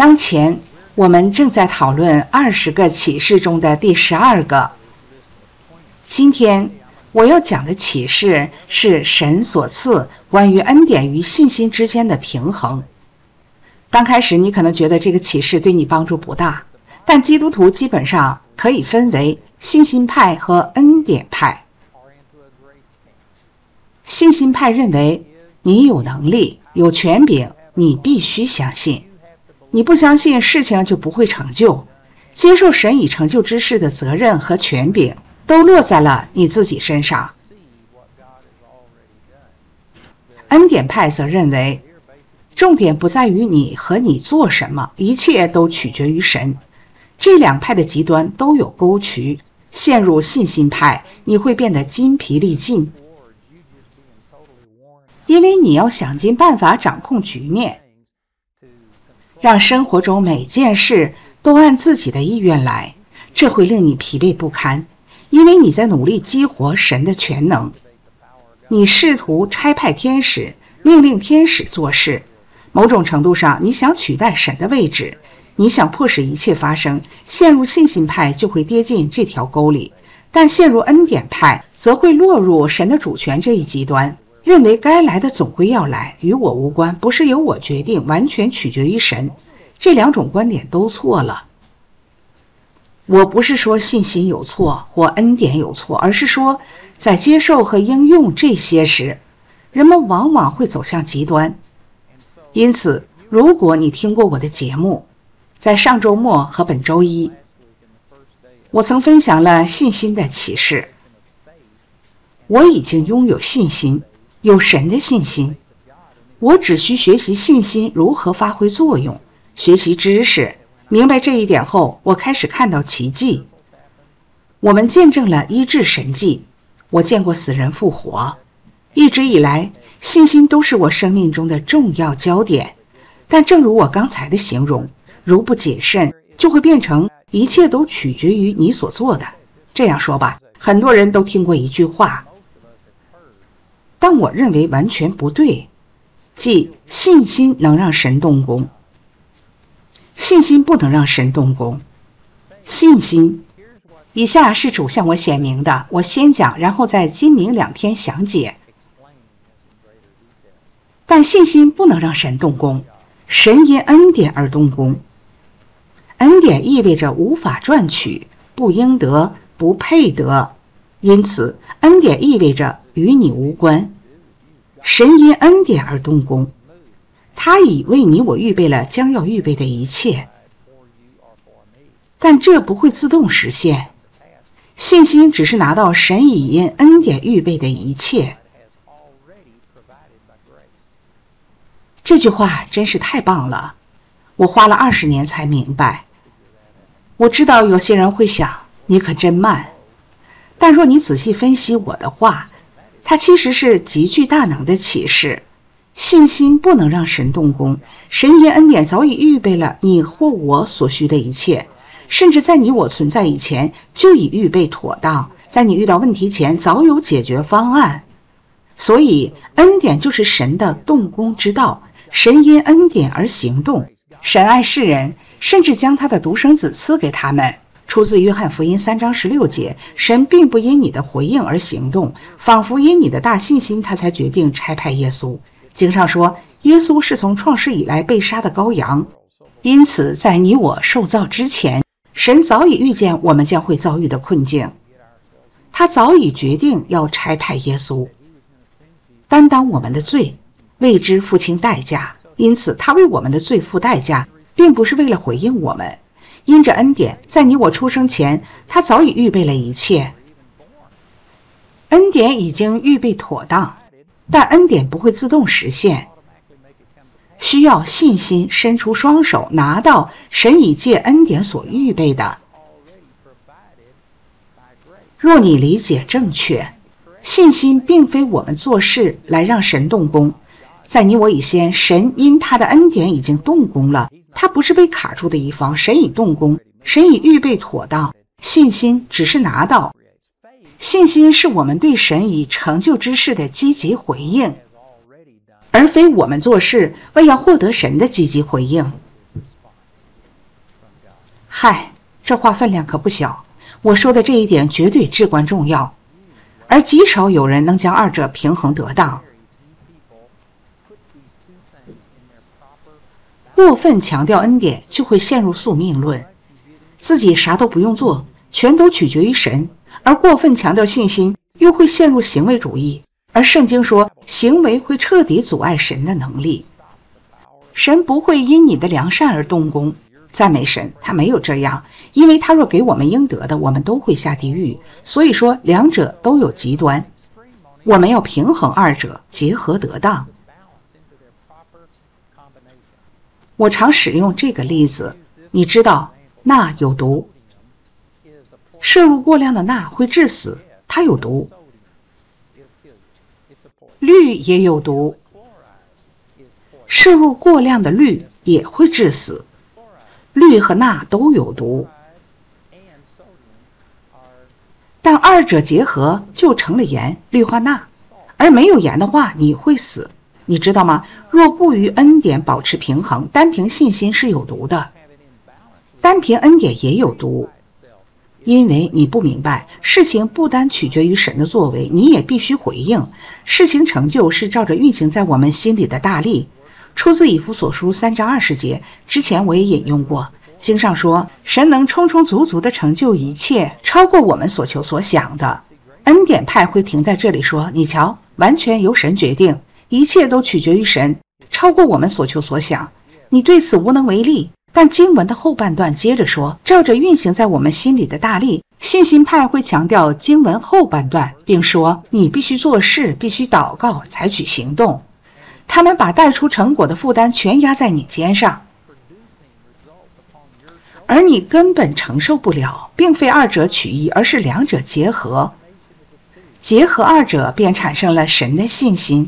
当前我们正在讨论20个启示中的第12个。今天我要讲的启示是神所赐关于恩典与信心之间的平衡。刚开始你可能觉得这个启示对你帮助不大，但基督徒基本上可以分为信心派和恩典派。信心派认为你有能力、有权柄，你必须相信。你不相信，事情就不会成就。接受神已成就之事的责任和权柄都落在了你自己身上。恩典派则认为重点不在于你和你做什么，一切都取决于神。这两派的极端都有沟渠，陷入信心派，你会变得筋疲力尽，因为你要想尽办法掌控局面，让生活中每件事都按自己的意愿来，这会令你疲惫不堪，因为你在努力激活神的全能。你试图差派天使，命令天使做事，某种程度上你想取代神的位置，你想迫使一切发生。陷入信心派就会跌进这条沟里，但陷入恩典派则会落入神的主权这一极端，认为该来的总归要来，与我无关，不是由我决定，完全取决于神。这两种观点都错了。我不是说信心有错或恩典有错，而是说在接受和应用这些时，人们往往会走向极端。因此，如果你听过我的节目，在上周末和本周一，我曾分享了信心的启示。我已经拥有信心，有神的信心，我只需学习信心如何发挥作用，学习知识。明白这一点后，我开始看到奇迹。我们见证了医治神迹，我见过死人复活。一直以来，信心都是我生命中的重要焦点。但正如我刚才的形容，如不谨慎，就会变成一切都取决于你所做的。这样说吧，很多人都听过一句话，但我认为完全不对，即信心能让神动工。信心不能让神动工。信心，以下是主向我显明的，我先讲，然后在今明2天详解。但信心不能让神动工，神因恩典而动工。恩典意味着无法赚取，不应得，不配得，因此恩典意味着与你无关。神因恩典而动工，他已为你我预备了将要预备的一切，但这不会自动实现。信心只是拿到神已因恩典预备的一切。这句话真是太棒了，我花了20年才明白。我知道有些人会想，你可真慢，但若你仔细分析我的话，它其实是极具大能的启示。信心不能让神动工，神因恩典早已预备了你或我所需的一切，甚至在你我存在以前就已预备妥当，在你遇到问题前早有解决方案。所以恩典就是神的动工之道，神因恩典而行动。神爱世人，甚至将他的独生子赐给他们，出自约翰福音3章16节。神并不因你的回应而行动，仿佛因你的大信心他才决定差派耶稣。经上说，耶稣是从创世以来被杀的羔羊，因此在你我受造之前，神早已预见我们将会遭遇的困境，他早已决定要差派耶稣担当我们的罪，为之付清代价。因此他为我们的罪付代价，并不是为了回应我们。因着恩典，在你我出生前，他早已预备了一切。恩典已经预备妥当，但恩典不会自动实现，需要信心伸出双手拿到神已借恩典所预备的。若你理解正确，信心并非我们做事来让神动工，在你我以前，神因他的恩典已经动工了，他不是被卡住的一方，神已动工，神已预备妥当，信心只是拿到。信心是我们对神已成就之事的积极回应，而非我们做事为要获得神的积极回应。 嗨，这话分量可不小，我说的这一点绝对至关重要，而极少有人能将二者平衡得当。过分强调恩典，就会陷入宿命论，自己啥都不用做，全都取决于神；而过分强调信心，又会陷入行为主义。而圣经说，行为会彻底阻碍神的能力。神不会因你的良善而动工，赞美神，他没有这样，因为他若给我们应得的，我们都会下地狱。所以说，两者都有极端，我们要平衡二者，结合得当。我常使用这个例子，你知道钠有毒，摄入过量的钠会致死，它有毒。氯也有毒，摄入过量的氯也会致死，氯和钠都有毒，但二者结合就成了盐，氯化钠，而没有盐的话你会死，你知道吗？若不与恩典保持平衡，单凭信心是有毒的，单凭恩典也有毒。因为你不明白，事情不单取决于神的作为，你也必须回应。事情成就是照着运行在我们心里的大力，出自以弗所书3章20节，之前我也引用过。经上说，神能充充足足地成就一切，超过我们所求所想的。恩典派会停在这里说，你瞧，完全由神决定，一切都取决于神，超过我们所求所想，你对此无能为力。但经文的后半段接着说，照着运行在我们心里的大力。信心派会强调经文后半段，并说你必须做事，必须祷告，采取行动。他们把带出成果的负担全压在你肩上，而你根本承受不了。并非二者取一，而是两者结合，结合二者便产生了神的信心，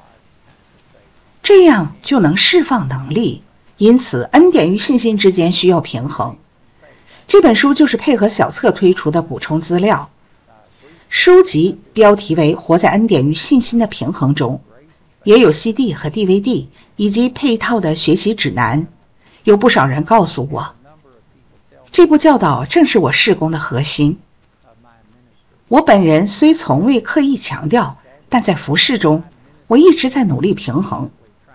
这样就能释放能力。因此恩典与信心之间需要平衡。这本书就是配合小册推出的补充资料，书籍标题为《活在恩典与信心的平衡中》，也有 CD 和 DVD 以及配套的学习指南。有不少人告诉我，这部教导正是我事工的核心。我本人虽从未刻意强调，但在服事中我一直在努力平衡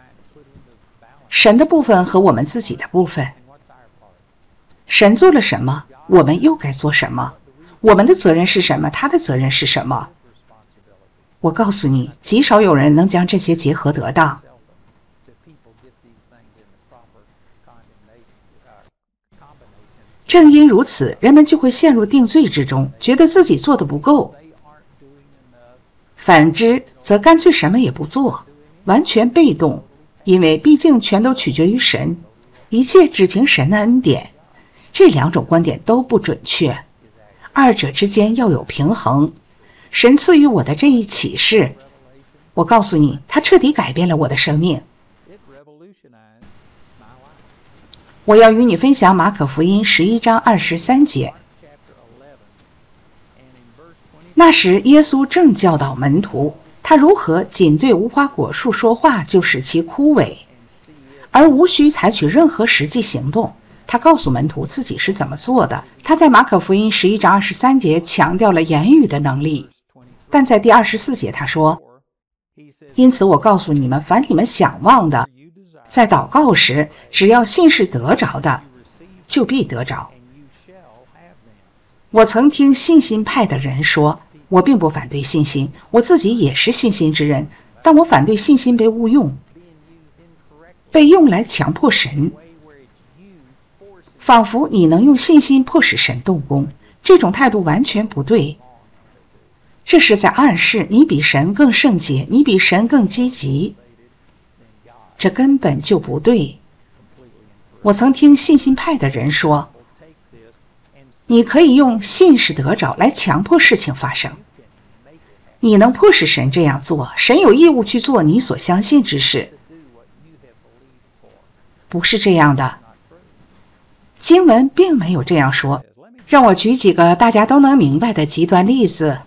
神的部分和我们自己的部分。神做了什么，我们又该做什么？我们的责任是什么？他的责任是什么？我告诉你，极少有人能将这些结合得当。正因如此，人们就会陷入定罪之中，觉得自己做得不够。反之，则干脆什么也不做，完全被动，因为毕竟全都取决于神，一切只凭神的恩典。这两种观点都不准确，二者之间要有平衡。神赐予我的这一启示，我告诉你，它彻底改变了我的生命。我要与你分享马可福音11章23节。那时耶稣正教导门徒，他如何仅对无花果树说话就使其枯萎，而无需采取任何实际行动。他告诉门徒自己是怎么做的。他在马可福音11章23节强调了言语的能力，但在第24节他说，因此我告诉你们，凡你们想望的，在祷告时只要信是得着的，就必得着。我曾听信心派的人说，我并不反对信心，我自己也是信心之人，但我反对信心被误用，被用来强迫神，仿佛你能用信心迫使神动工。这种态度完全不对，这是在暗示你比神更圣洁，你比神更积极，这根本就不对。我曾听信心派的人说，你可以用信是得着来强迫事情发生，你能迫使神这样做，神有义务去做你所相信之事。不是这样的，经文并没有这样说。让我举几个大家都能明白的极端例子，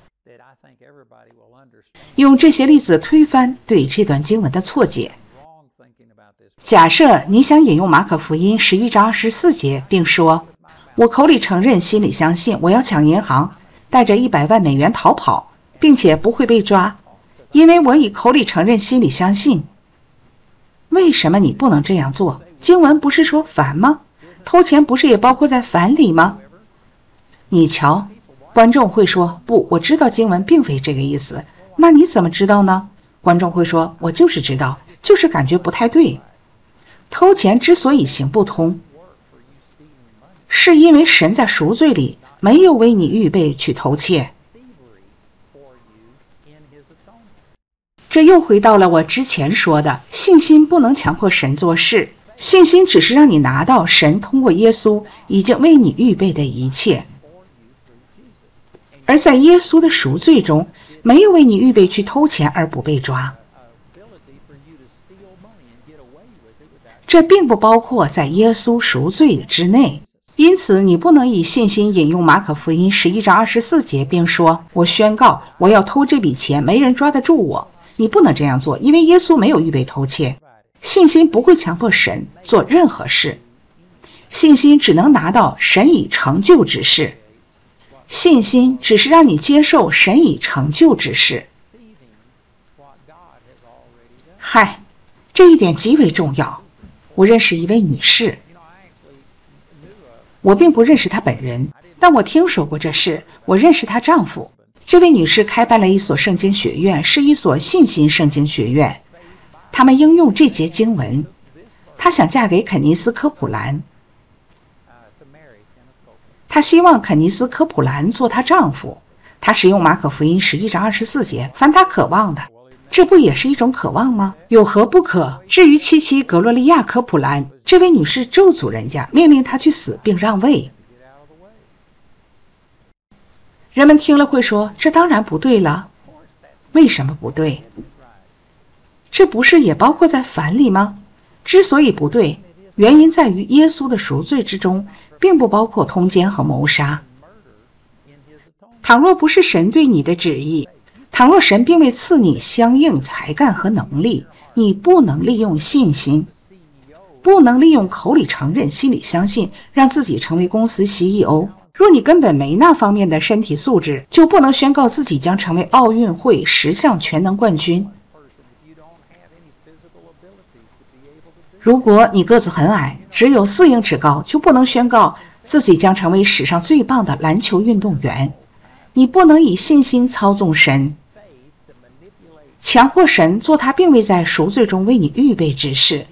用这些例子推翻对这段经文的错解。假设你想引用马可福音11章24节，并说， 我口里承认，心里相信，我要抢银行，带着100万美元逃跑，并且不会被抓，因为我以口里承认，心里相信。为什么你不能这样做？经文不是说凡吗？偷钱不是也包括在凡里吗？你瞧，观众会说，不，我知道经文并非这个意思。那你怎么知道呢？观众会说，我就是知道，就是感觉不太对。偷钱之所以行不通，是因为神在赎罪里没有为你预备去偷窃。这又回到了我之前说的，信心不能强迫神做事，信心只是让你拿到神通过耶稣已经为你预备的一切。而在耶稣的赎罪中，没有为你预备去偷钱而不被抓。这并不包括在耶稣赎罪之内，因此你不能以信心引用马可福音11章24节，并说，我宣告我要偷这笔钱，没人抓得住我。你不能这样做，因为耶稣没有预备偷窃。信心不会强迫神做任何事，信心只能拿到神已成就之事。信心只是让你接受神已成就之事。嗨，这一点极为重要。我认识一位女士，我并不认识她本人，但我听说过这事。我认识她丈夫。这位女士开办了一所圣经学院，是一所信心圣经学院。他们应用这节经文。她想嫁给肯尼斯·科普兰，她希望肯尼斯·科普兰做她丈夫。她使用马可福音11章24节，凡她渴望的。这不也是一种渴望吗？有何不可？至于妻格罗利亚·科普兰，这位女士咒诅人家，命令她去死并让位。人们听了会说，这当然不对了。为什么不对？这不是也包括在凡里吗？之所以不对，原因在于耶稣的赎罪之中并不包括通奸和谋杀。倘若不是神对你的旨意，倘若神并未赐你相应才干和能力，你不能利用信心，不能利用口里承认，心里相信，让自己成为公司 CEO。若你根本没那方面的身体素质，就不能宣告自己将成为奥运会10项全能冠军。如果你个子很矮，只有4英尺高，就不能宣告自己将成为史上最棒的篮球运动员。你不能以信心操纵神，强迫神做他并未在赎罪中为你预备之事。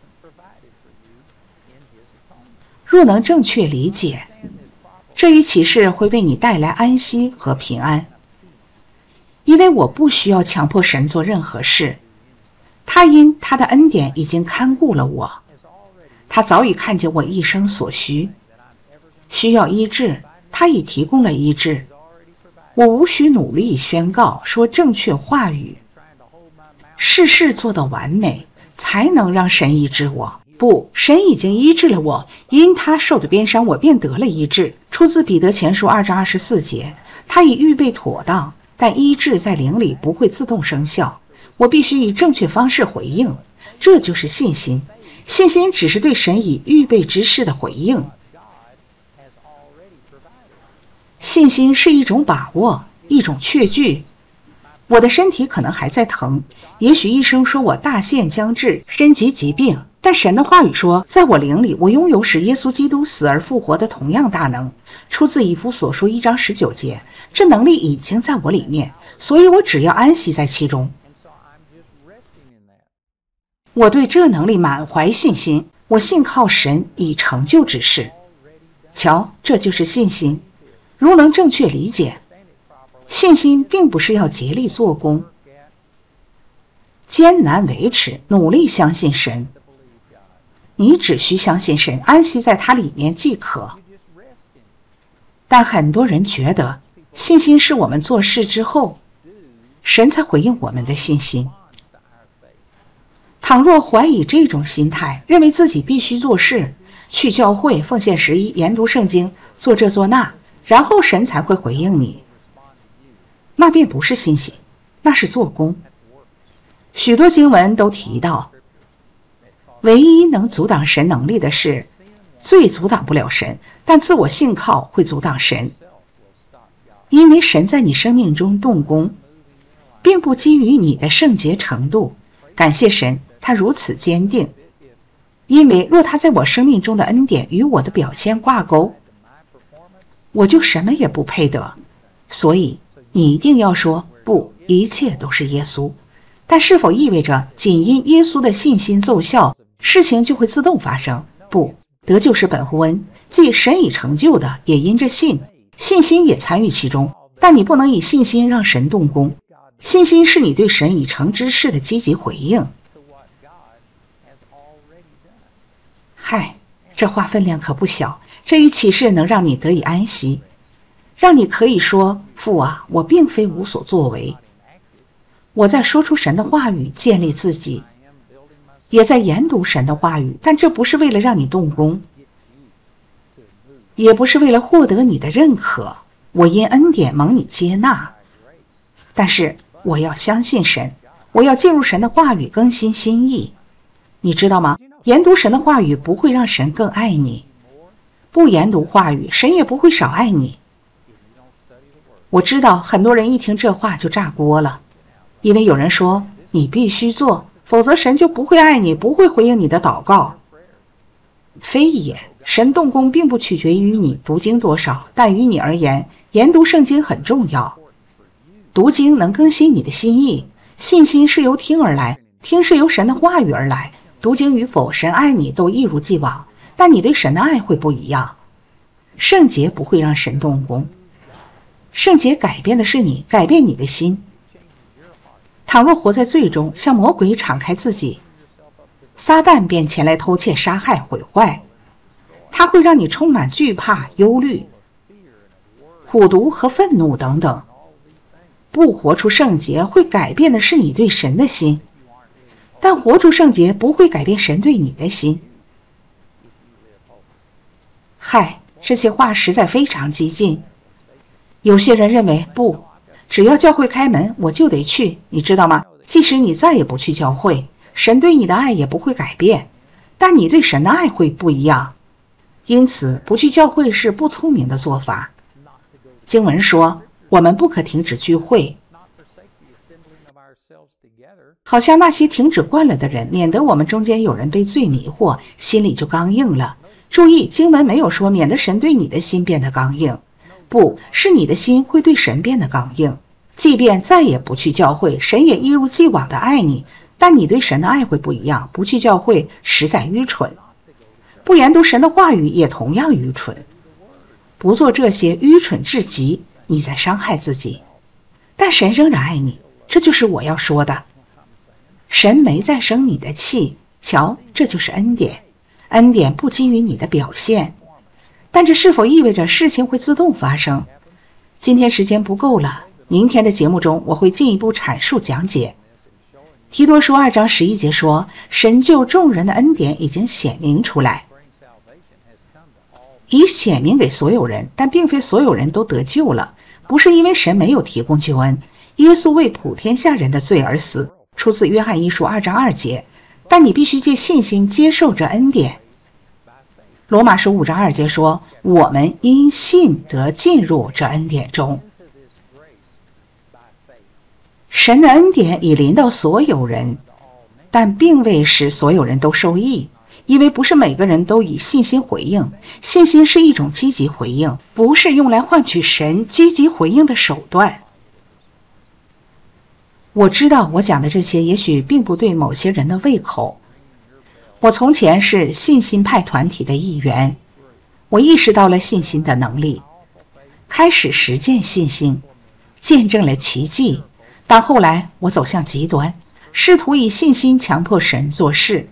若能正确理解，这一启示会为你带来安息和平安，因为我不需要强迫神做任何事，他因他的恩典已经看顾了我，他早已看见我一生所需要医治，他已提供了医治。我无需努力宣告说正确话语，事事做得完美，才能让神医治我。不，神已经医治了我，因他受的鞭伤，我便得了医治。出自彼得前书2章24节。他已预备妥当，但医治在灵里不会自动生效，我必须以正确方式回应。这就是信心。信心只是对神已预备之事的回应。信心是一种把握，一种确据。我的身体可能还在疼，也许医生说我大限将至，身及疾病，但神的话语说，在我灵里，我拥有使耶稣基督死而复活的同样大能。出自以弗所书1章19节，这能力已经在我里面，所以我只要安息在其中。我对这能力满怀信心，我信靠神已成就之事。瞧，这就是信心。如能正确理解，信心并不是要竭力做工，艰难维持，努力相信神。你只需相信神，安息在他里面即可。但很多人觉得信心是我们做事之后，神才回应我们的信心。倘若怀疑这种心态，认为自己必须做事，去教会奉献11，研读圣经，做这做那，然后神才会回应你，那便不是信心，那是做工。许多经文都提到，唯一能阻挡神能力的事， 罪阻挡不了神，但自我信靠会阻挡神。因为神在你生命中动工，并不基于你的圣洁程度。感谢神，他如此坚定。因为若他在我生命中的恩典与我的表现挂钩，我就什么也不配得。所以你一定要说不，一切都是耶稣。但是否意味着仅因耶稣的信心奏效，事情就会自动发生？不，得救是本乎恩，即神已成就的，也因着信，信心也参与其中。但你不能以信心让神动工，信心是你对神已成之事的积极回应。嗨，这话分量可不小，这一启示能让你得以安息，让你可以说，父啊，我并非无所作为，我在说出神的话语建立自己，也在研读神的话语，但这不是为了让你动工，也不是为了获得你的认可，我因恩典蒙你接纳。但是我要相信神，我要进入神的话语更新心意。你知道吗？研读神的话语不会让神更爱你，不研读话语，神也不会少爱你。我知道很多人一听这话就炸锅了，因为有人说你必须做，否则神就不会爱你，不会回应你的祷告。非也，神动工并不取决于你读经多少，但于你而言，研读圣经很重要。读经能更新你的心意，信心是由听而来，听是由神的话语而来。读经与否，神爱你都一如既往，但你对神的爱会不一样。圣洁不会让神动工，圣洁改变的是你，改变你的心。倘若活在罪中，向魔鬼敞开自己，撒旦便前来偷窃、杀害、毁坏。他会让你充满惧怕、忧虑、苦毒和愤怒等等。不活出圣洁会改变的是你对神的心，但活出圣洁不会改变神对你的心。嗨，这些话实在非常激进。有些人认为不，只要教会开门我就得去，你知道吗？即使你再也不去教会，神对你的爱也不会改变，但你对神的爱会不一样。因此不去教会是不聪明的做法。经文说我们不可停止聚会，好像那些停止惯了的人，免得我们中间有人被罪迷惑，心里就刚硬了。注意，经文没有说免得神对你的心变得刚硬，不是你的心会对神变得刚硬。即便再也不去教会，神也一如既往的爱你，但你对神的爱会不一样。不去教会实在愚蠢，不研读神的话语也同样愚蠢。不做这些愚蠢至极，你在伤害自己，但神仍然爱你，这就是我要说的。神没在生你的气，瞧，这就是恩典。恩典不基于你的表现，但这是否意味着事情会自动发生？今天时间不够了，明天的节目中我会进一步阐述讲解。提多书2章11节说，神救众人的恩典已经显明出来，已显明给所有人，但并非所有人都得救了，不是因为神没有提供救恩。耶稣为普天下人的罪而死，出自约翰一书2章2节，但你必须借信心接受这恩典。罗马书5章2节说，我们因信得进入这恩典中。神的恩典已临到所有人，但并未使所有人都受益，因为不是每个人都以信心回应。信心是一种积极回应，不是用来换取神积极回应的手段。我知道我讲的这些也许并不对某些人的胃口。我从前是信心派团体的一员，我意识到了信心的能力，开始实践信心，见证了奇迹。但后来我走向极端，试图以信心强迫神做事，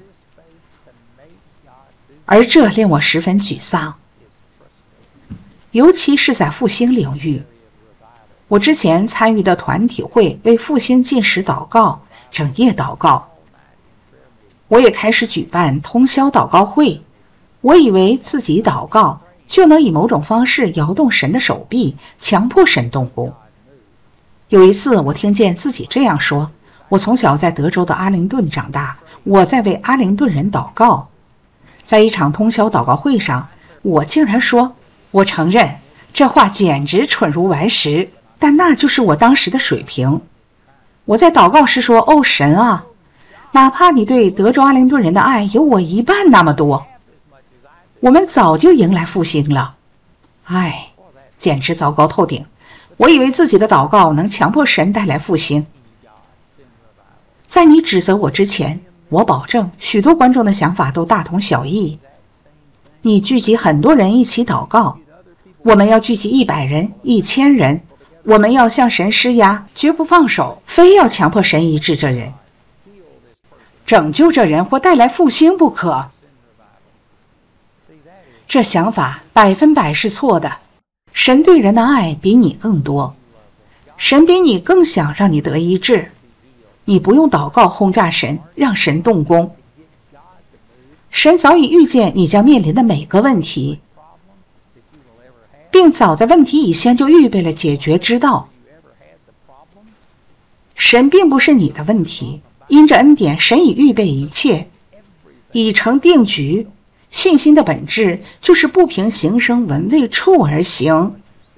而这令我十分沮丧，尤其是在复兴领域。我之前参与的团体会为复兴禁食祷告，整夜祷告。我也开始举办通宵祷告会，我以为自己祷告就能以某种方式摇动神的手臂，强迫神动工。有一次我听见自己这样说，我从小在德州的阿灵顿长大，我在为阿灵顿人祷告。 在一场通宵祷告会上，我竟然说，我承认这话简直蠢如顽石，但那就是我当时的水平。我在祷告时说，哦神啊，哪怕你对德州阿灵顿人的爱有我一半那么多，我们早就迎来复兴了。唉，简直糟糕透顶。我以为自己的祷告能强迫神带来复兴。在你指责我之前，我保证许多观众的想法都大同小异。你聚集很多人一起祷告，我们要聚集100人、1000人，我们要向神施压，绝不放手，非要强迫神医治这人，拯救这人或带来复兴不可。这想法100%是错的。神对人的爱比你更多，神比你更想让你得医治。你不用祷告轰炸神，让神动工。神早已预见你将面临的每个问题，并早在问题以前就预备了解决之道。神并不是你的问题，因着恩典，神已预备一切，已成定局。信心的本质就是不凭行声闻味触而行。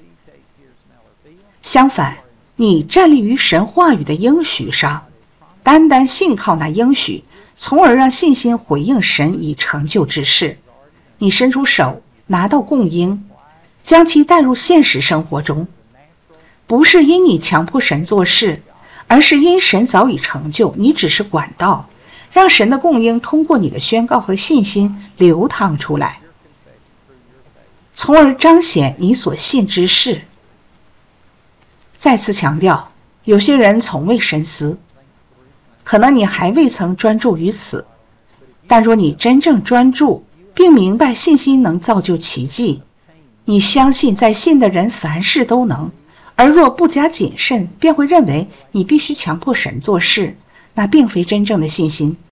相反，你站立于神话语的应许上，单单信靠那应许，从而让信心回应神已成就之事。你伸出手拿到供应，将其带入现实生活中，不是因你强迫神做事，而是因神早已成就，你只是管道，让神的供应通过你的宣告和信心流淌出来，从而彰显你所信之事。再次强调，有些人从未深思，可能你还未曾专注于此，但若你真正专注，并明白信心能造就奇迹，你相信在信的人凡事都能，而若不加谨慎，便会认为你必须强迫神做事，那并非真正的信心，